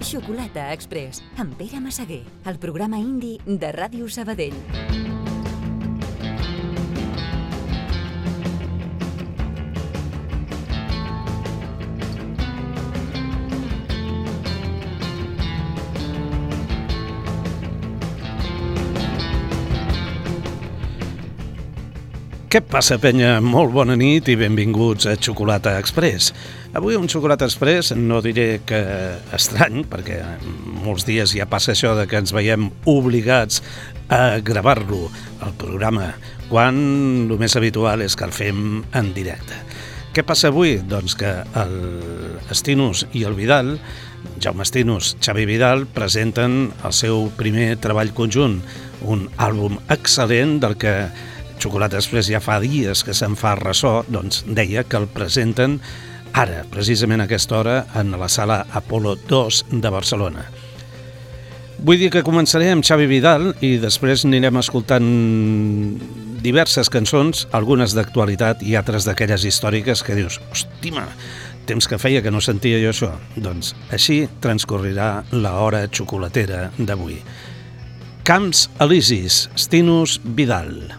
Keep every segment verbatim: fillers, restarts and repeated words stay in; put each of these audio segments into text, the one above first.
Xocolata Express, amb Pere Massaguer, el programa indi de Ràdio Sabadell. Què passa, penya? Molt bona nit i benvinguts a Xocolata Express. Avui un Xocolata Express no diré que estrany, perquè molts dies ja passa això de que ens veiem obligats a gravar-lo, el programa, quan el més habitual és que el fem en directe. Què passa avui? Doncs que el Estinus i el Vidal, Jaume Estinus, Xavi Vidal, presenten el seu primer treball conjunt, un àlbum excel·lent del que Xocolata Express ja fa dies que se'n fa ressò, doncs deia que el presenten ara, precisament a aquesta hora, en la sala Apolo dos de Barcelona. Vull dir que començaré amb Xavi Vidal i després anirem escoltant diverses cançons, algunes d'actualitat i altres d'aquelles històriques que dius, hòstima, temps que feia que no sentia jo això. Doncs així transcorrirà l'hora xocolatera d'avui. Camps Elisis, Estinus Vidal.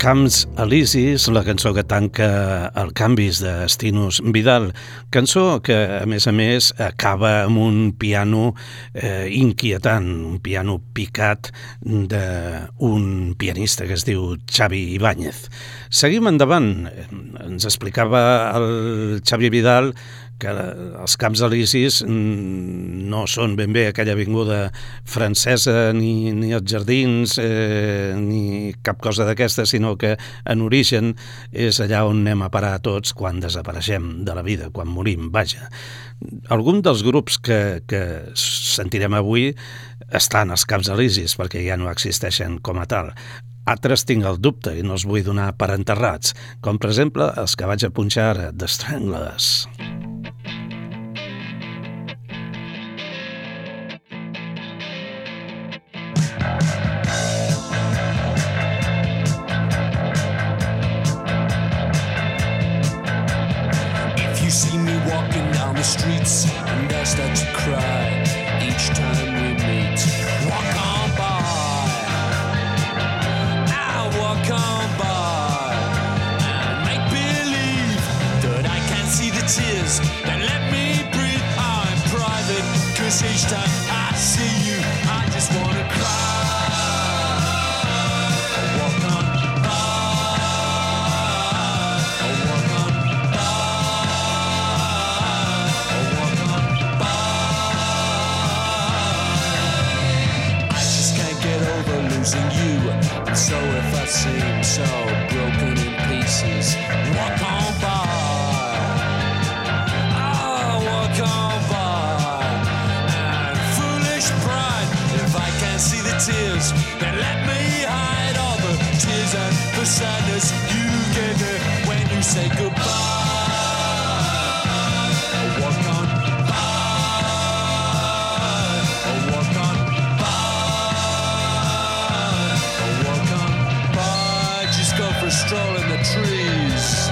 Camps Elisis, la cançó que tanca el Canvis de Stinus Vidal, cançó que, a més a més, acaba amb un piano eh, inquietant, un piano picat d'un pianista que es diu Xavi Ibáñez. Seguim endavant. Ens explicava el Xavi Vidal que els Camps Elisis no són ben bé aquella avinguda francesa ni, ni els jardins eh, ni cap cosa d'aquesta, sinó que en origen és allà on anem a parar tots quan desapareixem de la vida, quan morim, vaja. Algun dels grups que, que sentirem avui estan als Camps Elisis perquè ja no existeixen com a tal. Altres tinc el dubte i no els vull donar per enterrats, com per exemple els que vaig a punxar ara, The Stranglers. You see me walking down the streets and I start to cry each time we meet. Walk on by, I walk on by and make believe that I can't see the tears that let me breathe. I'm private, cause each time I see you I just wanna cry. You. So if I seem so broken in pieces, walk on by. Oh, walk on by. And foolish pride, if I can't see the tears, then let me hide all the tears and the sadness you gave me when you say goodbye. Walk on by. Walk on by. Go for a stroll in the trees.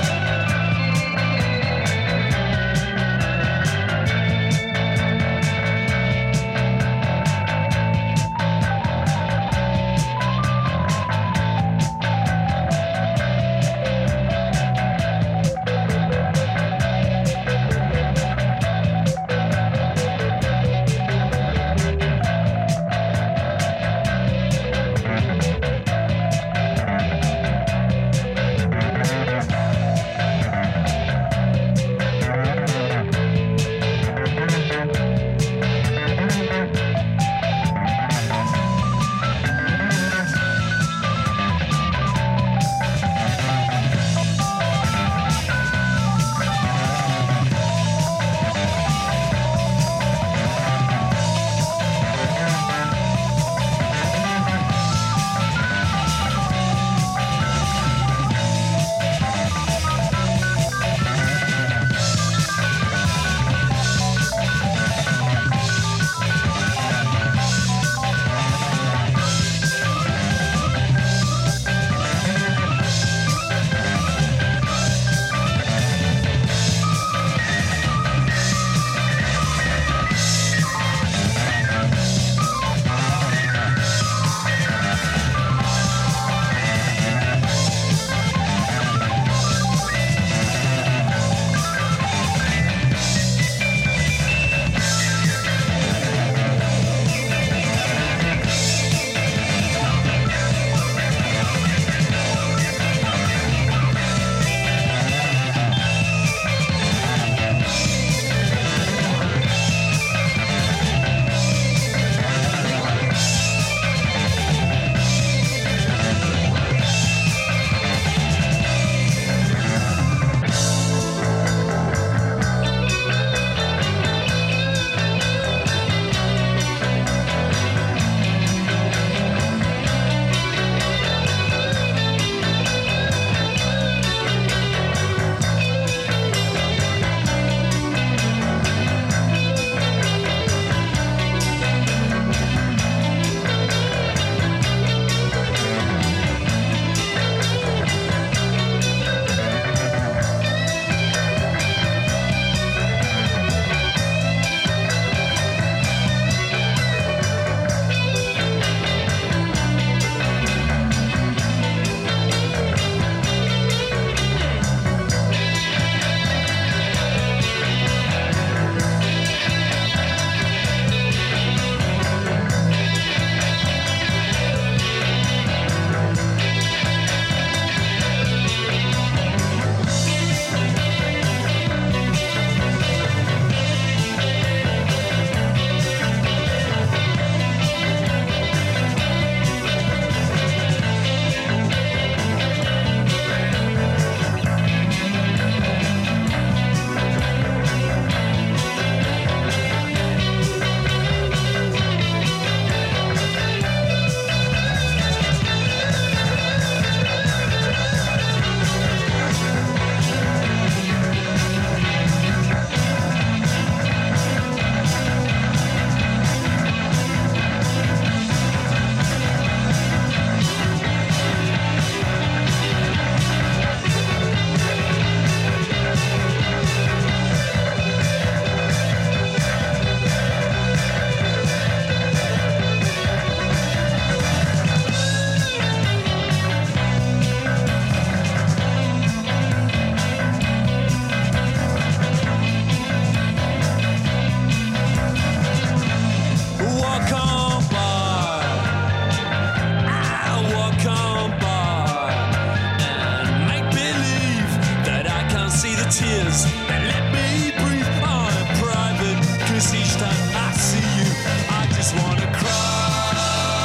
'cause each time I see you, I just wanna cry.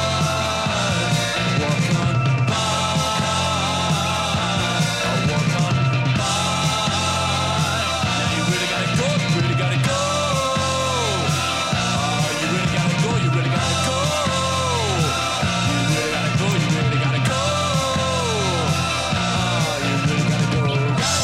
Walk on by, I'll walk on by. Now you really gotta go, you really gotta go. Oh, you really gotta go, you really gotta go. You really gotta go, you really gotta go. Oh, you really gotta go, go.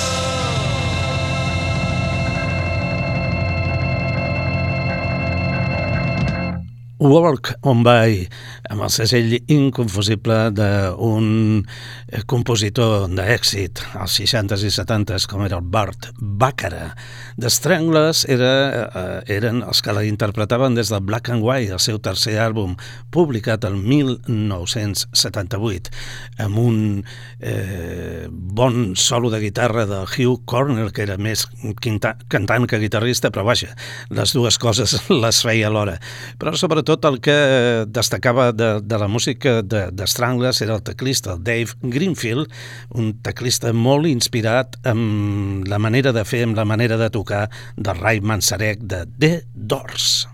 Walk on By, amb el segell inconfusible d'un compositor d'èxit als seixantes i setantes com era el Burt Bacharach. The Stranglers era, eh, eren els que la interpretaven des del Black and White, el seu tercer àlbum, publicat el mil nou-cents setanta-vuit, amb un eh, bon solo de guitarra de Hugh Cornell, que era més quinta, cantant que guitarrista, però vaja, les dues coses les feia alhora. Però sobretot el que destacava de, de la música de, de Stranglers era el teclista, el Dave Greenfield, un teclista molt inspirat amb la manera de fer, amb la manera de tocar del Ray Manzarek de The Doors.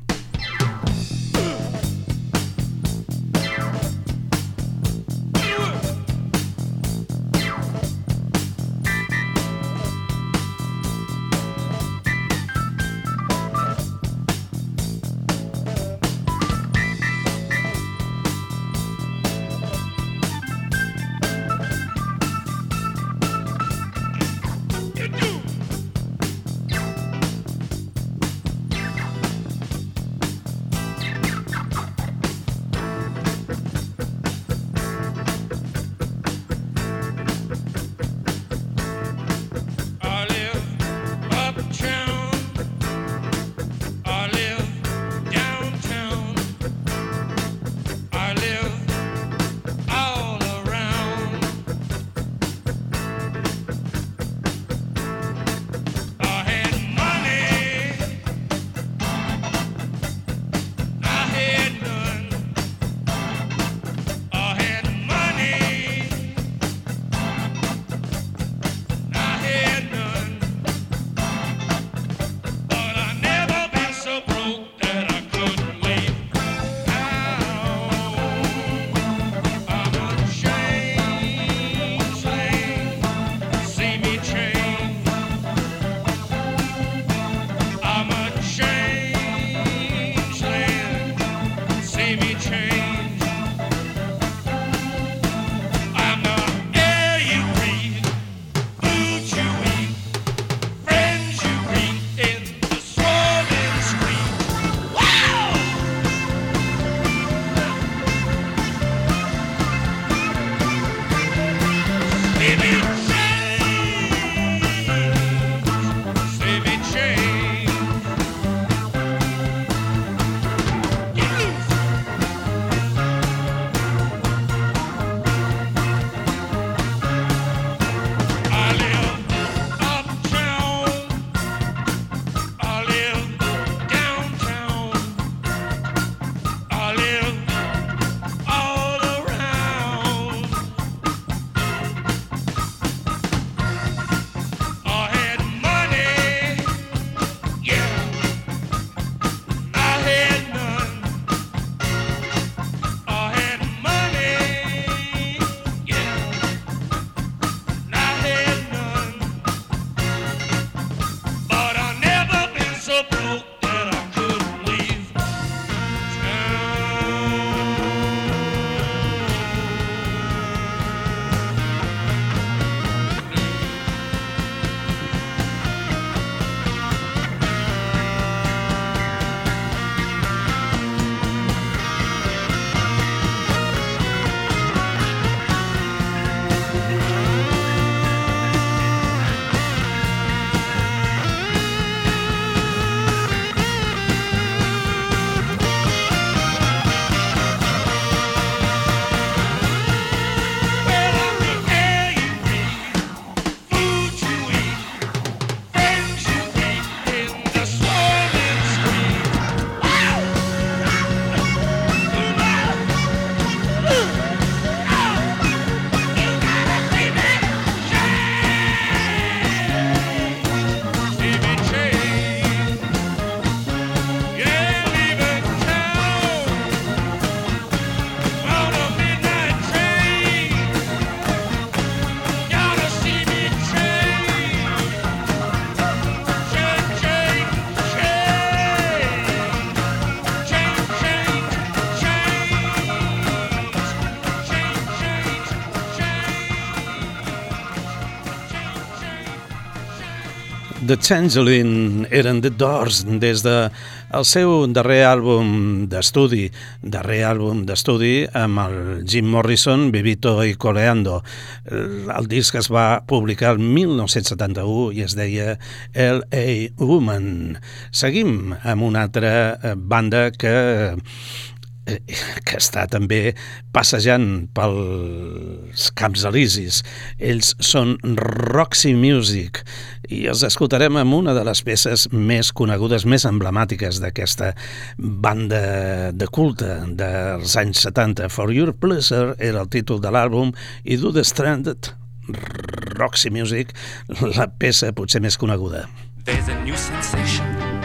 The Changeling eren The Doors des de el seu darrer àlbum d'estudi, darrer àlbum d'estudi amb el Jim Morrison, Vivito y Coleando. El disc es va publicar el mil nou-cents setanta-u i es deia L A Woman. Seguim amb una altra banda que que està també passejant pels Camps Elisis. Ells són Roxy Music i els escoltarem amb una de les peces més conegudes, més emblemàtiques d'aquesta banda de culte dels anys setanta. For Your Pleasure era el títol de l'àlbum i Do the Stranded, Roxy Music, la peça potser més coneguda. There's a new sensation,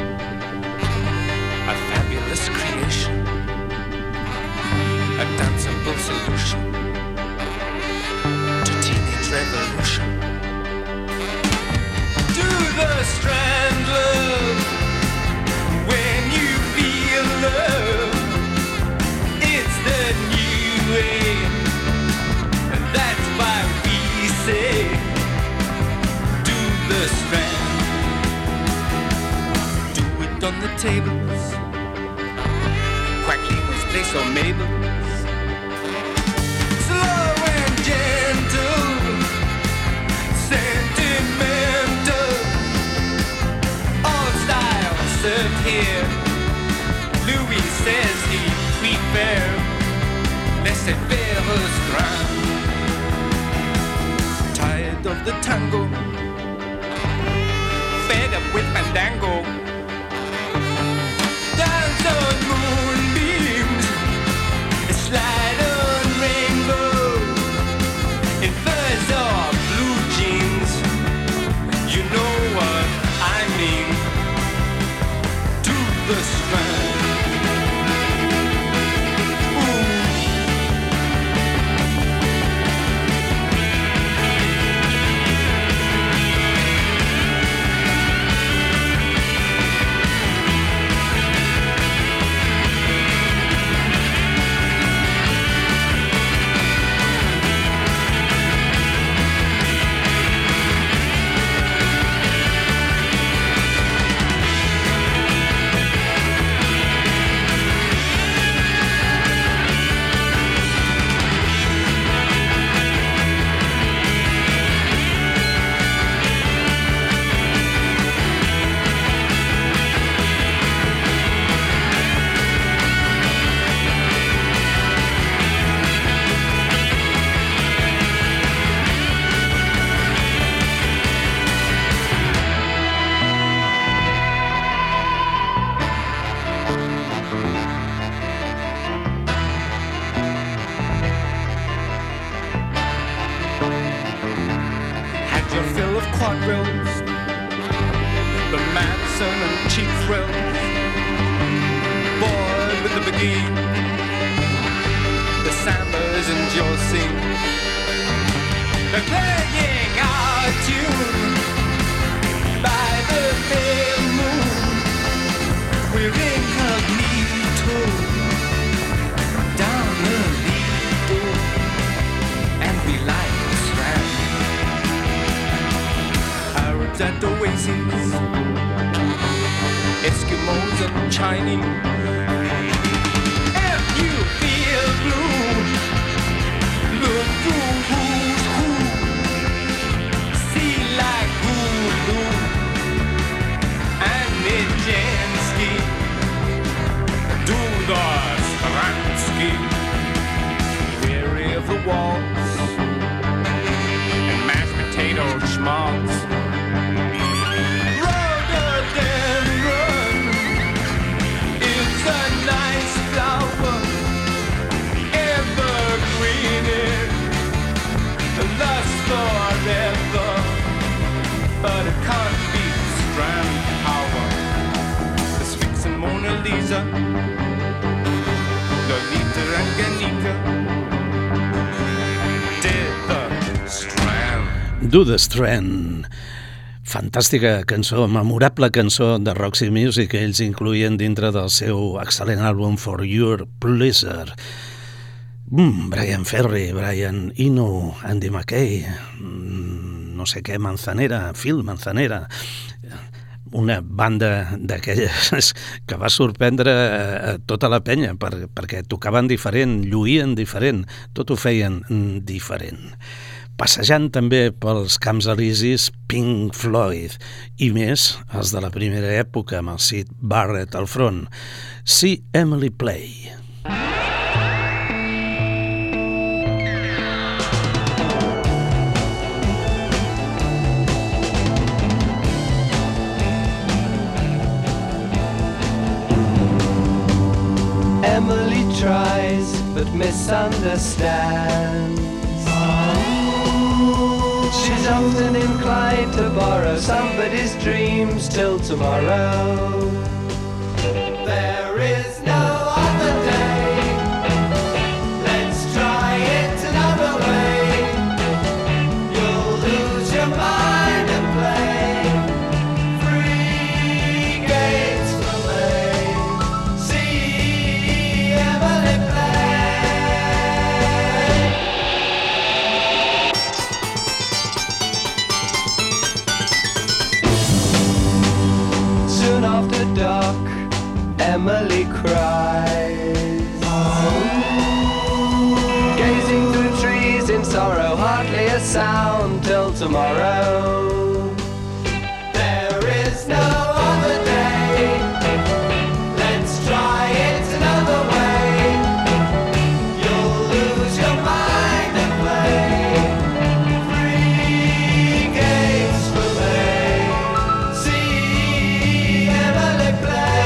a fabulous creation, a danceable solution to teenage revolution. Do the strand love when you feel love. It's the new way, that's why we say do the strand. Do it on the tables, Quack Lemus place or Mabel. Here, Louis says he prefers laissez-faire strand. Tired of the tango, fed up with fandango. Dance on moonbeams, slide on rainbow, in furs or blue jeans. You know what I mean. The strand. Do the Strand. Fantàstica cançó, memorable cançó de Roxy Music que ells incloïen dintre del seu excel·lent àlbum For Your Pleasure. Mm, Brian Ferry, Brian Eno, Andy McKay, mm, no sé què, Manzanera, Phil Manzanera. una banda d'aquelles que va sorprendre a tota la penya per, perquè tocaven diferent, lluïen diferent, tot ho feien diferent. Passejant també pels Camps Elisis, Pink Floyd, i més els de la primera època amb el Syd Barrett al front. See Emily Play. Emily tries but misunderstands. She's often inclined to borrow somebody's dreams till tomorrow. There is no other day. Let's try it another way. You'll lose your mind and play free games for me. See Emily after dark, Emily cries, gazing through trees in sorrow, hardly a sound till tomorrow. There is no other day. Let's try it another way. You'll lose your mind and play free games for me. See Emily play.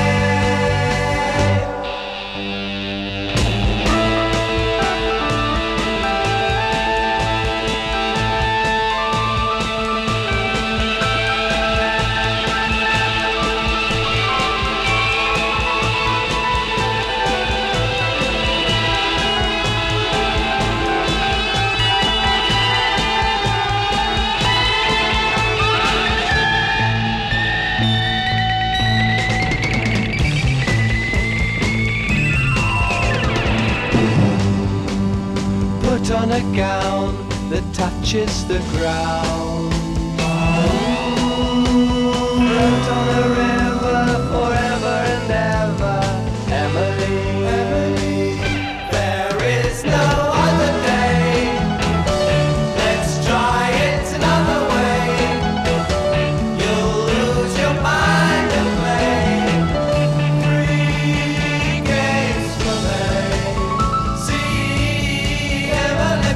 Put on a gown that touches the ground. Float on a river forever and ever. Emily, Emily, there is no other day. Let's try it another way. You'll lose your mind and play free games for me. See Emily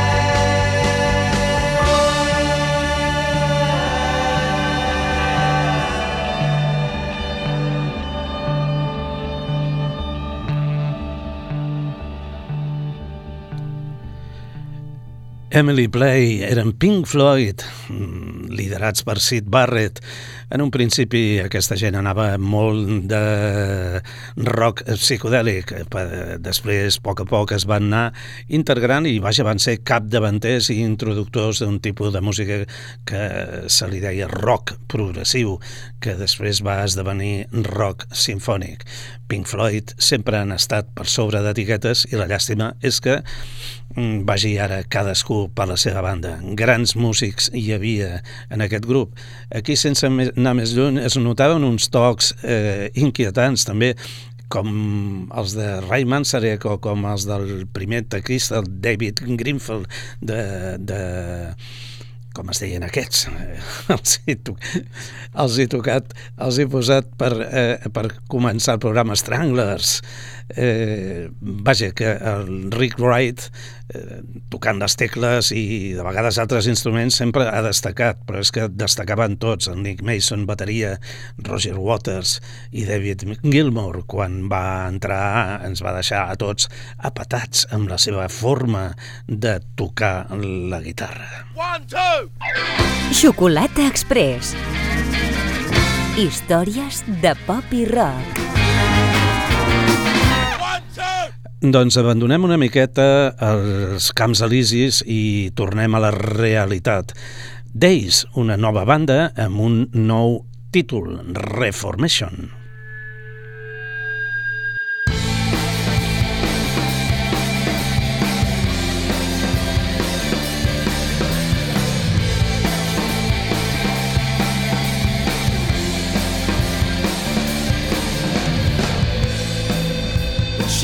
Emily Play eren Pink Floyd, liderats per Syd Barrett. En un principi aquesta gent anava molt de rock psicodèlic, després a poc a poc es van anar integrant i vaja, van ser capdavanters i introductors d'un tipus de música que se li deia rock progressiu, que després va esdevenir rock simfònic. Pink Floyd sempre han estat per sobre d'etiquetes i la llàstima és que vagi ara cadascú per la seva banda. Grans músics hi havia en aquest grup. Aquí, sense anar més lluny, es notaven uns tocs eh, inquietants també, com els de Ray Manzarek o com els del primer teclista, el David Greenfield, de... de com es deien aquests, els he, to... els he tocat, els he posat per, eh, per començar el programa Stranglers. Eh, vaja, que el Rick Wright, eh, tocant les tecles i de vegades altres instruments, sempre ha destacat, però és que destacaven tots, el Nick Mason, bateria, Roger Waters i David Gilmour, quan va entrar ens va deixar a tots apatats amb la seva forma de tocar la guitarra. One, two! Xocolata Express. Històries de pop i rock. Doncs abandonem una miqueta els Camps Elisis i tornem a la realitat. Days, una nova banda amb un nou títol, Reformation.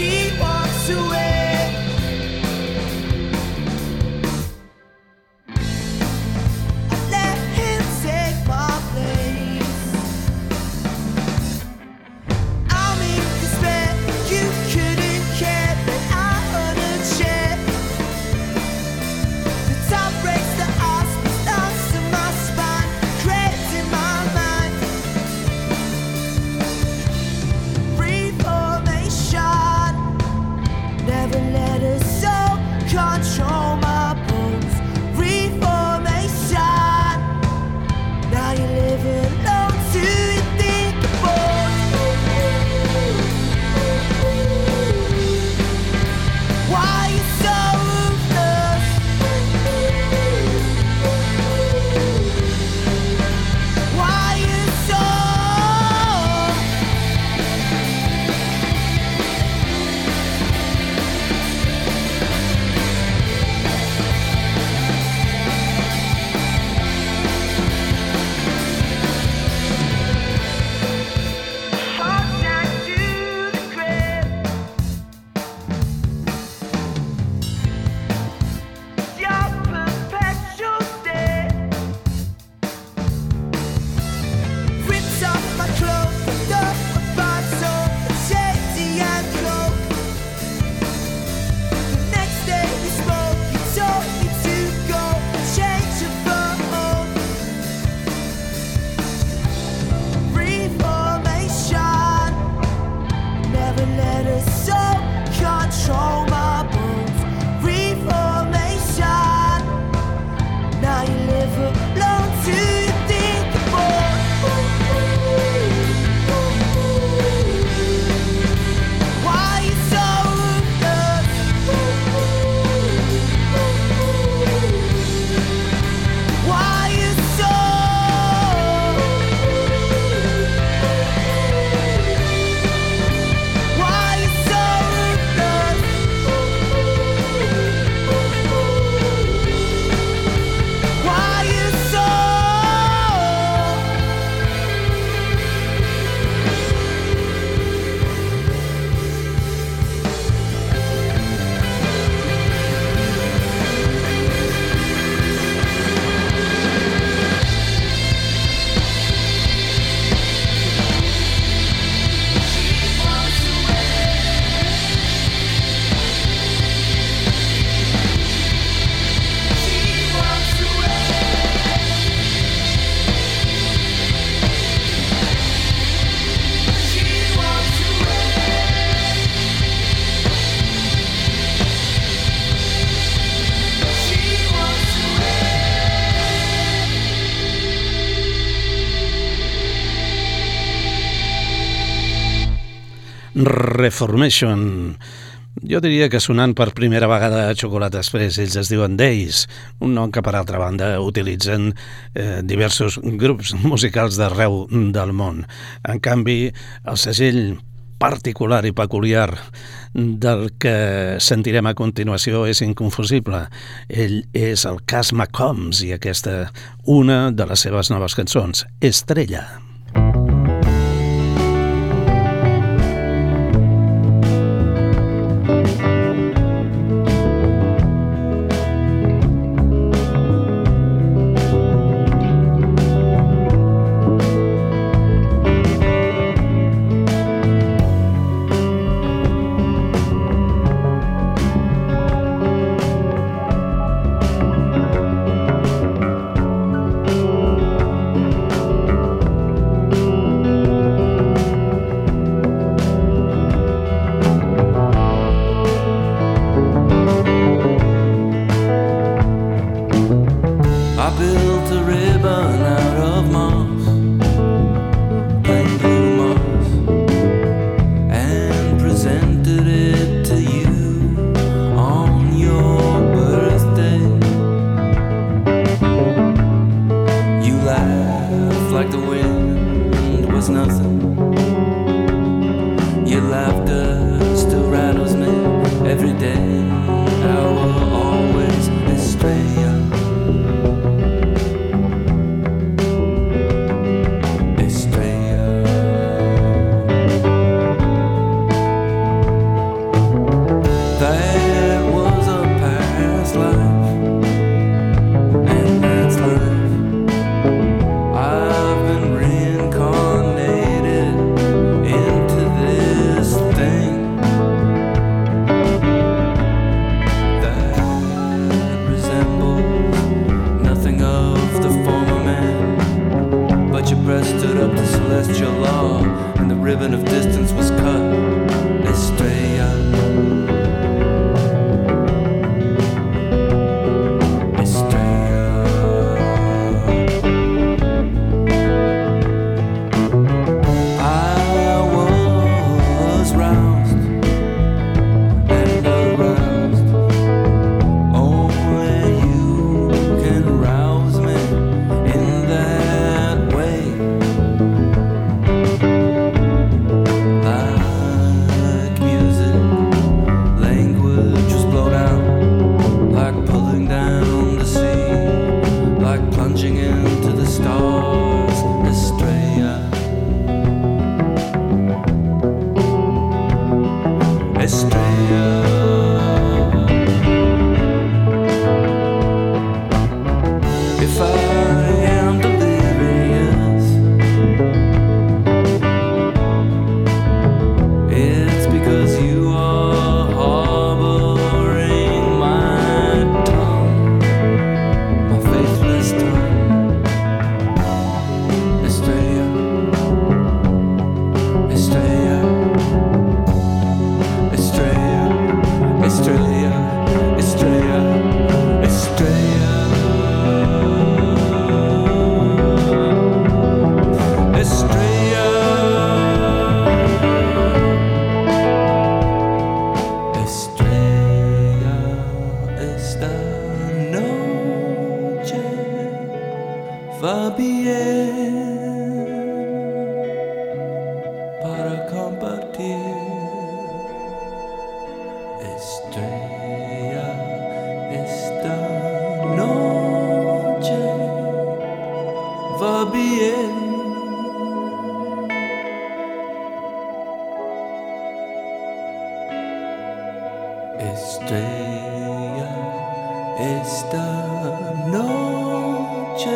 Reformation. Jo diria que sonant per primera vegada a Chocolate Express, ells es diuen Days, un nom que per altra banda utilitzen eh, diversos grups musicals d'arreu del món. En canvi, el segell particular i peculiar del que sentirem a continuació és inconfusible. Ell és el Cass McCombs i aquesta, una de les seves noves cançons, Estrella. distance was cut. Estrella, Estrella. I was roused and aroused. Only you can rouse me in that way. Like music, language was blown out. Like pulling down the sea, like plunging into the stars. Estrella, Estrella. If I am delirious, it's because you are harboring my tongue, my faithless tongue. Estrella, Estrella, Estrella, Estrella, Estrella, Estrella. Estrella, Estrella, esta noche va bien para compartir. Estrella, esta noche va bien. Estrella, esta noche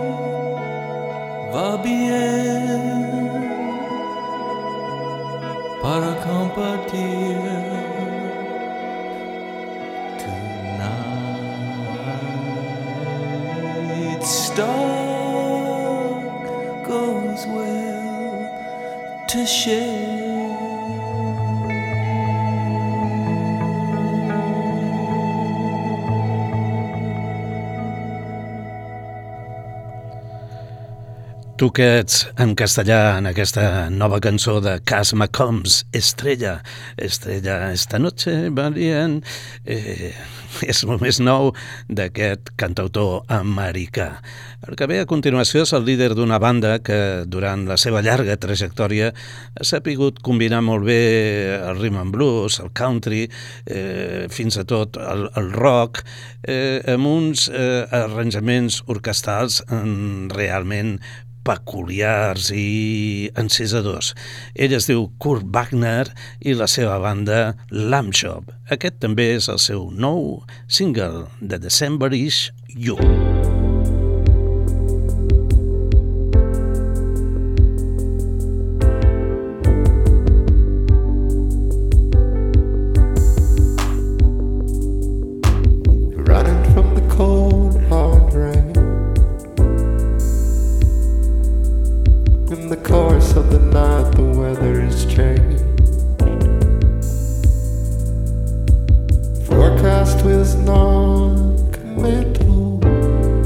va bien para compartir. Tonight's star goes well to share. Tu que ets en castellà en aquesta nova cançó de Cass McCombs, Estrella, Estrella, esta noche va bien, eh, és el més nou d'aquest cantautor americà. El que ve a continuació és el líder d'una banda que durant la seva llarga trajectòria ha sapigut combinar molt bé el rhythm and blues, el country, eh, fins a tot el, el rock, eh, amb uns eh, arranjaments orquestrals eh, realment peculiars i encisadors. Ell es diu Kurt Wagner i la seva banda Lamb Chop. Aquest també és el seu nou single de Decemberish You. Running from the cold hard rain. In the course of the night, the weather is changed. Forecast was non-committal.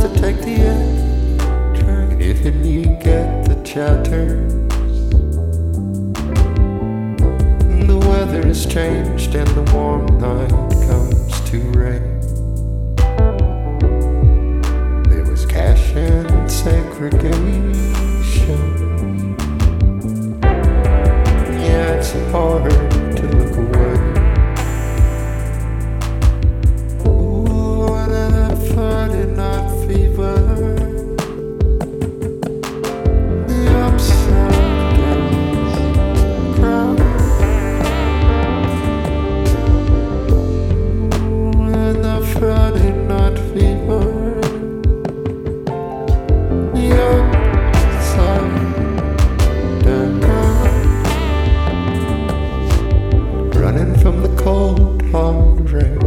to take the A train if you get the chatters. The weather has changed and the warm night comes to rain. There was cash and segregation. Yeah, it's hard to look away. Ooh, and that Friday night fever, the upside down crowd, ooh, and that Friday night fever, the upside down crowd, running from the cold hard rain.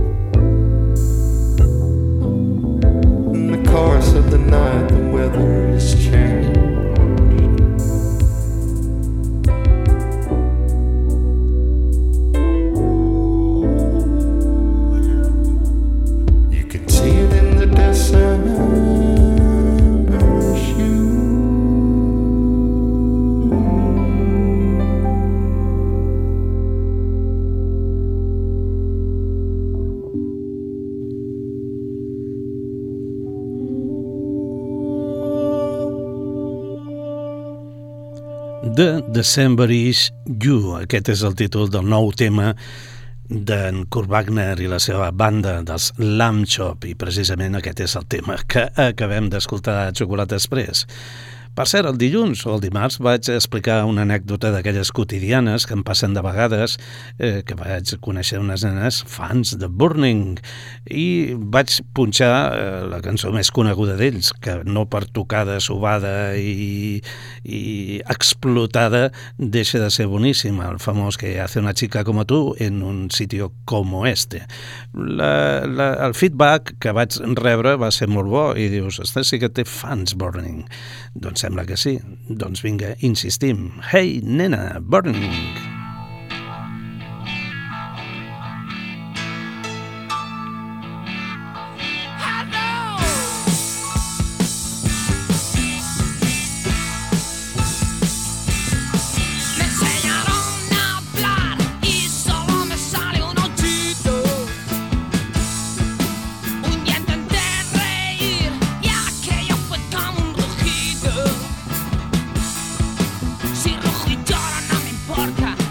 In the course of the night, the weather has changed. You can see it in the December shoe. The Decemberish You. Aquest és el títol del nou tema d'en Kurt Wagner i la seva banda dels Lamb Chop, i precisament aquest és el tema que acabem d'escoltar a Xocolata Express. Per cert, el dilluns o el dimarts vaig explicar una anècdota d'aquelles quotidianes que em passen de vegades, eh, que vaig conèixer unes nenes fans de Burning, i vaig punxar eh, la cançó més coneguda d'ells, que no per tocada, subada i, i explotada deixa de ser boníssima, el famós que hace una chica como tú en un sitio como este. La, la, el feedback que vaig rebre va ser molt bo i dius, ostres, sí que té fans Burning. Doncs sembla que sí. Doncs vinga, insistim. Hey, nena, Burning! Si rojo y lloro no me importa.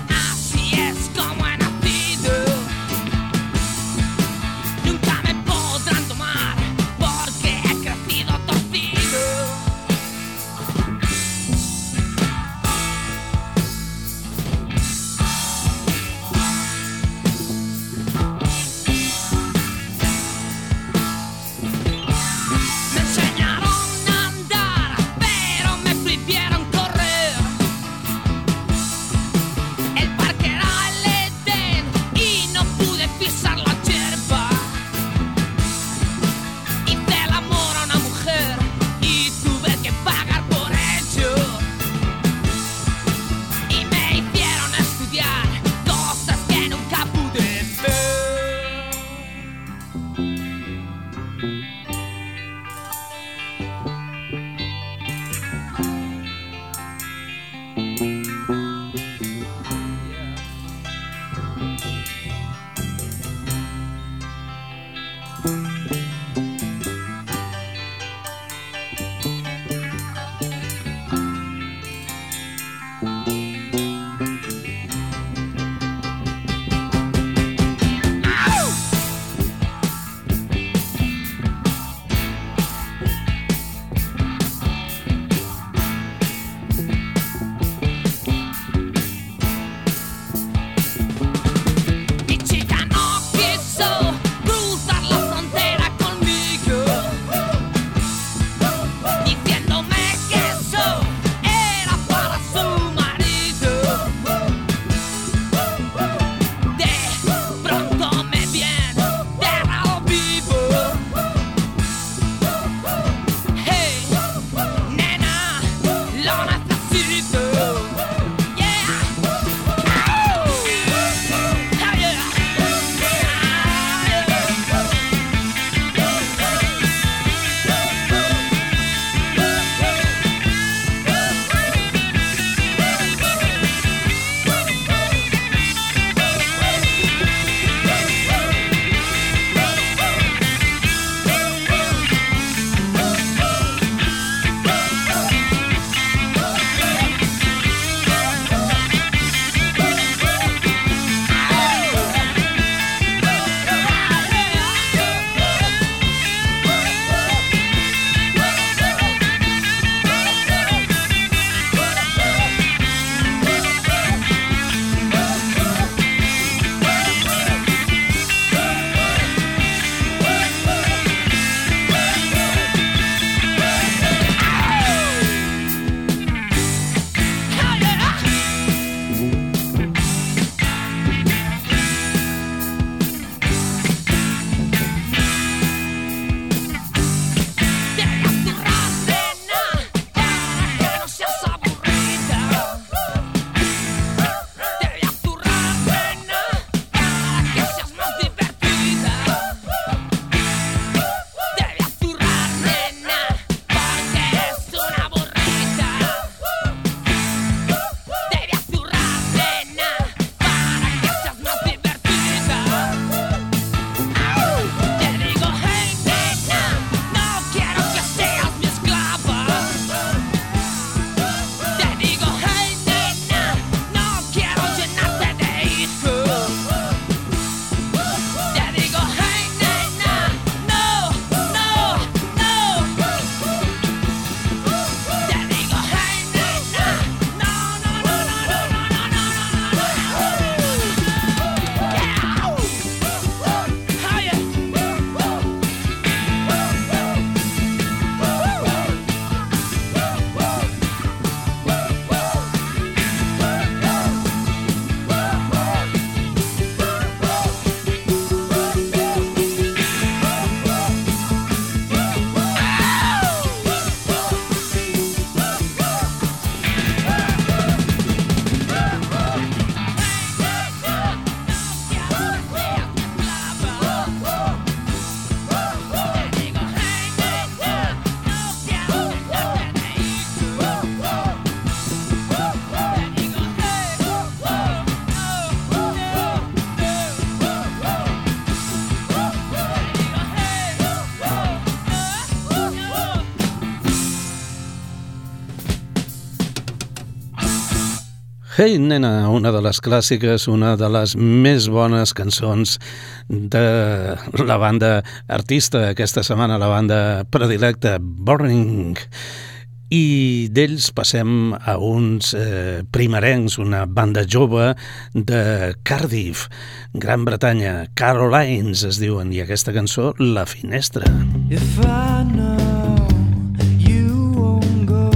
Hey Nena, una de les clàssiques, una de les més bones cançons de la banda artista aquesta setmana, la banda predilecta Burning. I d'ells passem a uns eh, primerencs, una banda jove de Cardiff, Gran Bretanya, Carolines es diuen, i aquesta cançó, La Finestra. If I know you won't go,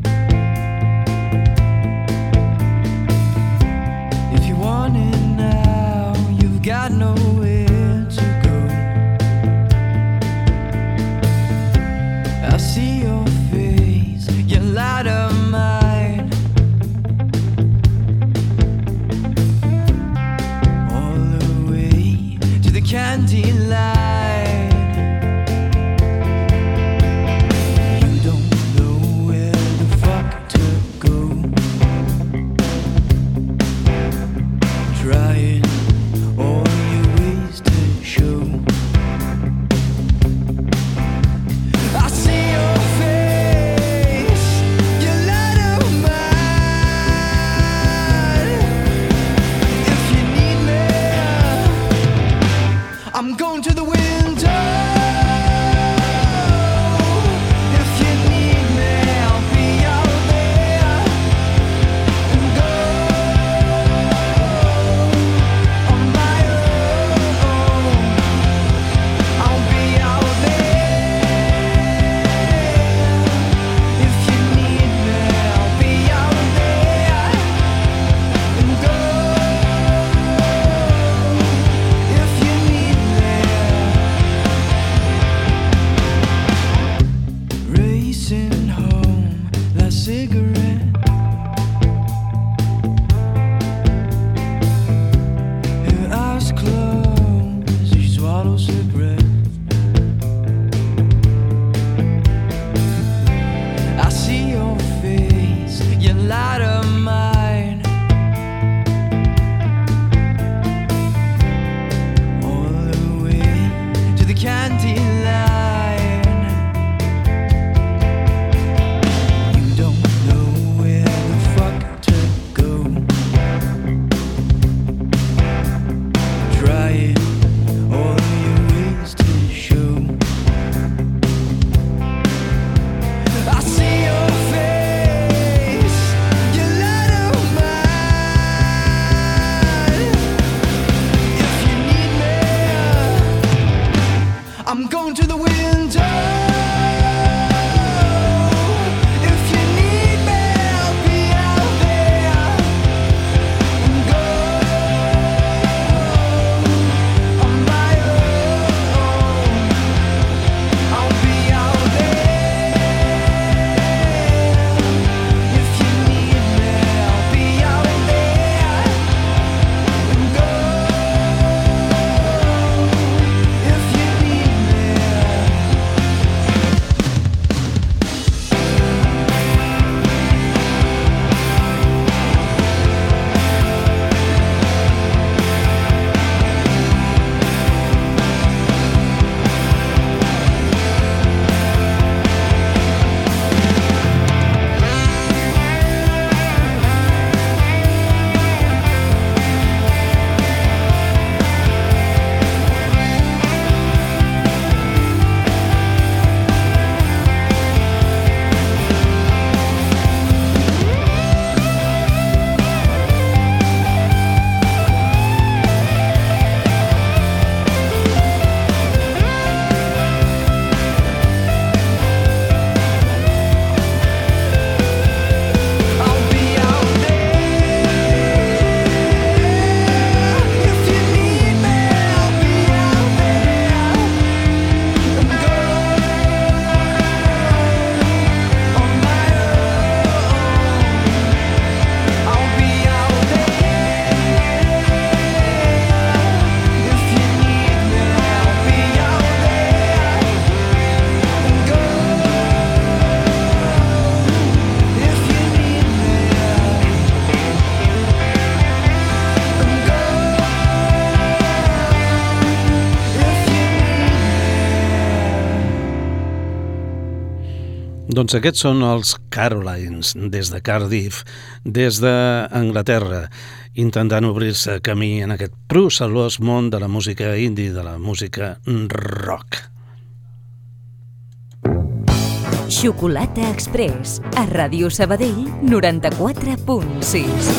if you want it now, you've got nowhere to go. I see your face, your light of mine, all the way to the candy line. I see your face, your light Doncs aquests són els Carolines, des de Cardiff, des d'Anglaterra, intentant obrir-se camí en aquest procel·lós món de la música indie, de la música rock. Xocolata Express, a Ràdio Sabadell, noranta-quatre punt sis.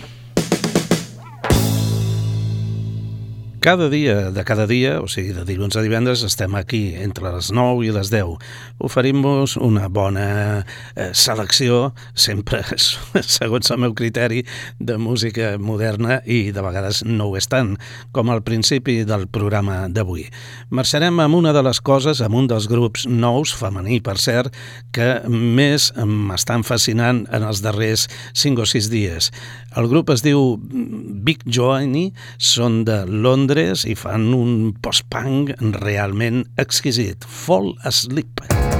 Cada dia, de cada dia, o sigui, de dilluns a divendres, estem aquí entre les nou i les deu. Oferim-vos una bona eh, selecció, sempre segons el meu criteri, de música moderna i de vegades no ho és tant, com al principi del programa d'avui. Marxarem amb una de les coses, amb un dels grups nous, femení per cert, que més m'estan fascinant en els darrers cinc o sis dies. El grup es diu Big Joanie, són de Londres i fan un post-punk realment exquisit. Fall Asleep.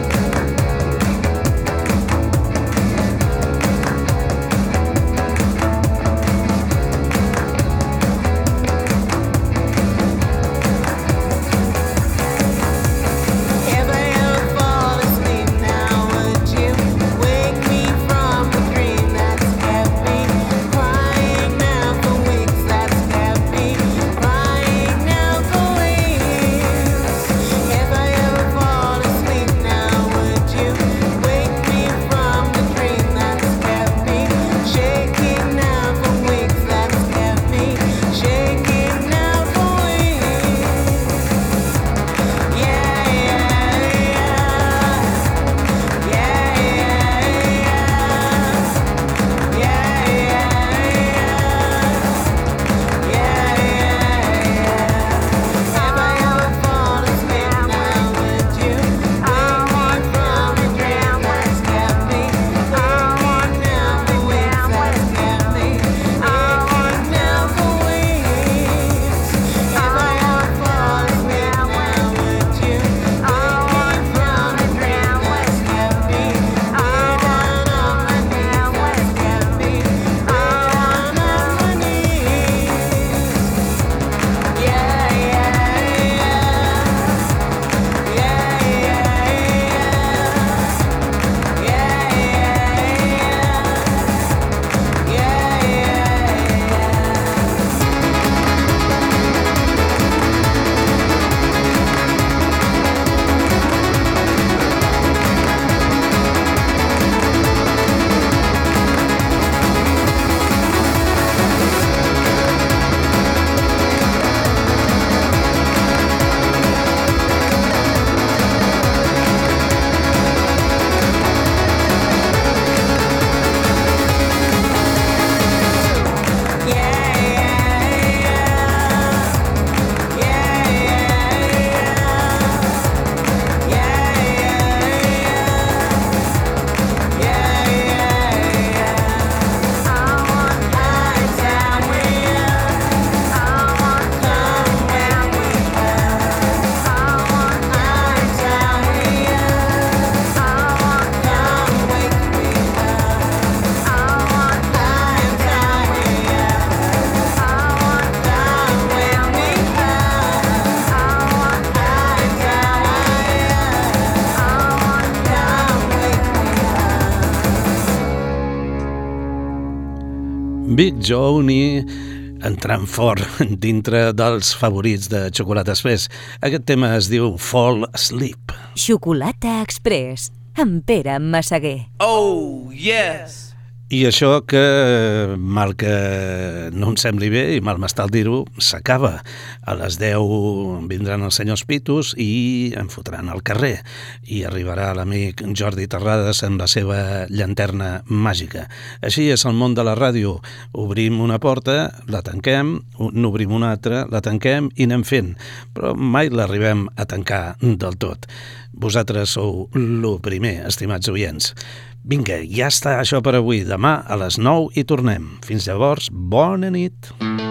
Big Joanie entrant fort dintre dels favorits de Xocolata Express. Aquest tema es diu Fall Asleep. Xocolata Express, amb Pere Massaguer. Oh, yes! I això que, mal que no em sembli bé i mal m'està el dir-ho, s'acaba. A les deu vindran els senyors Pitos i em fotran al carrer. I arribarà l'amic Jordi Terrades amb la seva llanterna màgica. Així és el món de la ràdio. Obrim una porta, la tanquem, n'obrim una altra, la tanquem i anem fent. Però mai l'arribem a tancar del tot. Vosaltres sou lo primer, estimats oients. Vinga, ja està això per avui. Demà a les nou hi tornem. Fins llavors, bona nit.